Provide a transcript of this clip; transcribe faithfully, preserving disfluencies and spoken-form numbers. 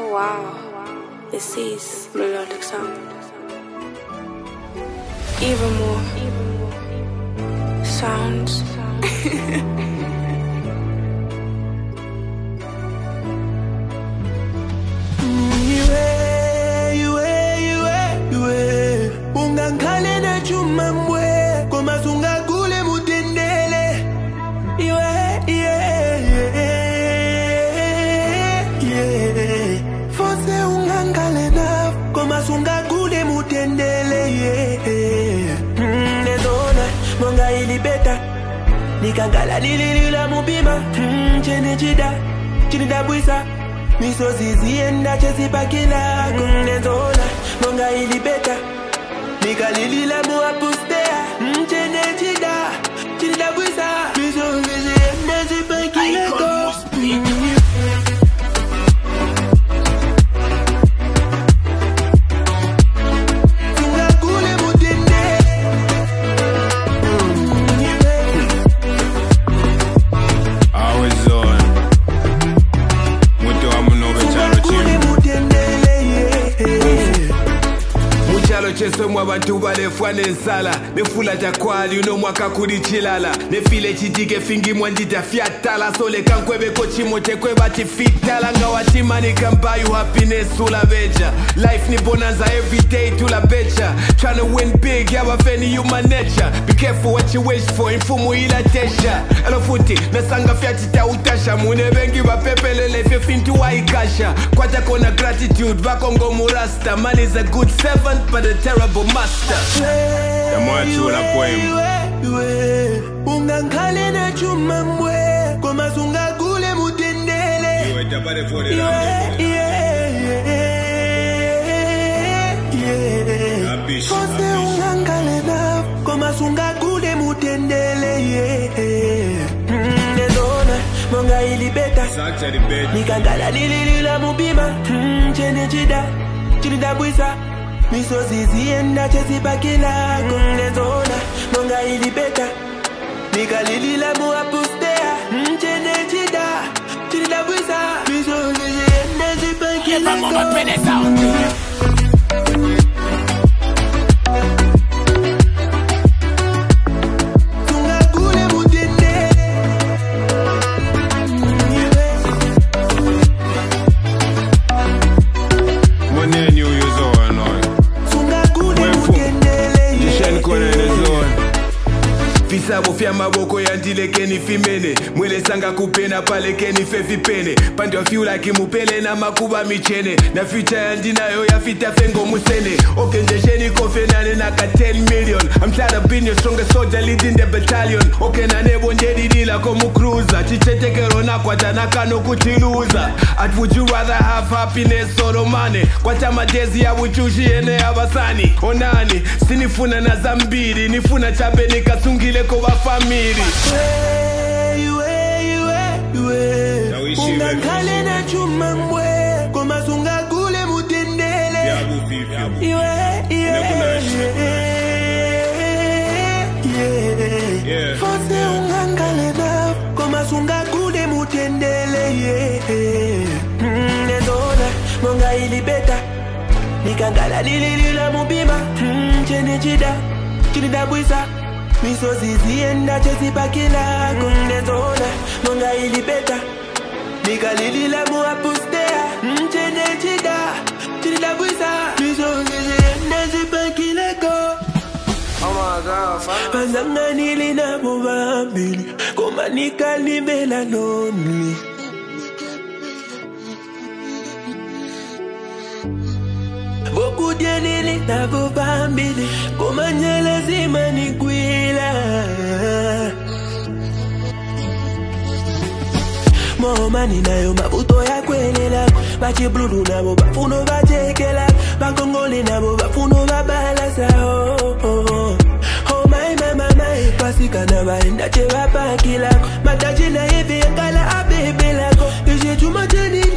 wow, this is melodic sound. Even more sounds. Nikangala nililila mubima Chene chida, chini da buisa Miso zizi enda chesi pakila Kunezona, monga ili beta Nikalilila mua pustea Chene chida, chini da buisa Miso zizi enda chesi pakila Cheso mwa bantu balefwa nensala Nefula jakwali uno mwaka kuri chilala Nefile chitike fingi mwandita fiatala Sole kankwebe kochi mote kweba chifitala Nga watimani kamba you happiness ula beja Life ni bonanza everyday tula becha Tryna win big yawa feni human nature Be careful what you wish for infumu ila tesha Alofuti nasanga fiatita utasha Mune bengi wa pepelele fe fintu wa ikasha Kwata kona gratitude bakongo murasta Man is a good servant but a terrible master. Yamwachula poem. Ungankale na chuma mwe Koma sunga kule mutendele Iwe tapare fore la Abish Fose ungankale na Koma sunga kule mutendele Nezona Monga ili beta Sacha di beta Nikangala nililila mubima Chene chida Chini da buisa Miso zizi enda chesi pakila Kunezona Monga ili beta Nikalilila mua pustea Chene chida Chini da buisa Miso zizi enda chesi pakila Fisabo fya maboko yandile keni fimene Mwele sanga kupena pale keni fefi pene Pandi wa fiu like mupele na makuba michene Na future yandina yo ya fita fengo musene Oke njesheni kofenane na ka ten million I'm tired of being your strongest soldier leading the battalion Oke na nebo njedi dila komu cruiser Chicheteke rona kwa tanaka no kuchiluza At would you rather have happiness or money Kwa chama dezi ya wuchushi ene ya basani Onani, sinifuna na zambiri Nifuna chabe nikasungile kwa family Ungankale na chuma mwe Koma sunga kule mutendele Iwe, iwe Fose ungankale na Koma sunga kule mutendele Nezona Monga ili beta Nikangala nililila mubima Chene chida Chini da buisa Miso zizi enda chesi pakila Kunezona Monga ili beta Nikalilila mua pustea Chene chida Chini da buisa Miso zizi enda chesi pakila ko Oh my God, fuck. Pazanga nili na mubambili Koma nikalibela lonely Boku dianili na mubambili Koma nyala zima ni gwila Momani na yo mabuto ya kwelela Bachi bludu na bo bafuno bachekela Bakongoli na bo bafuno babalasa oh, oh, oh. Oh my mama my Pasika na baenda chewa pakila Matachi na hivi ngala abebe lako Ishe chuma cheni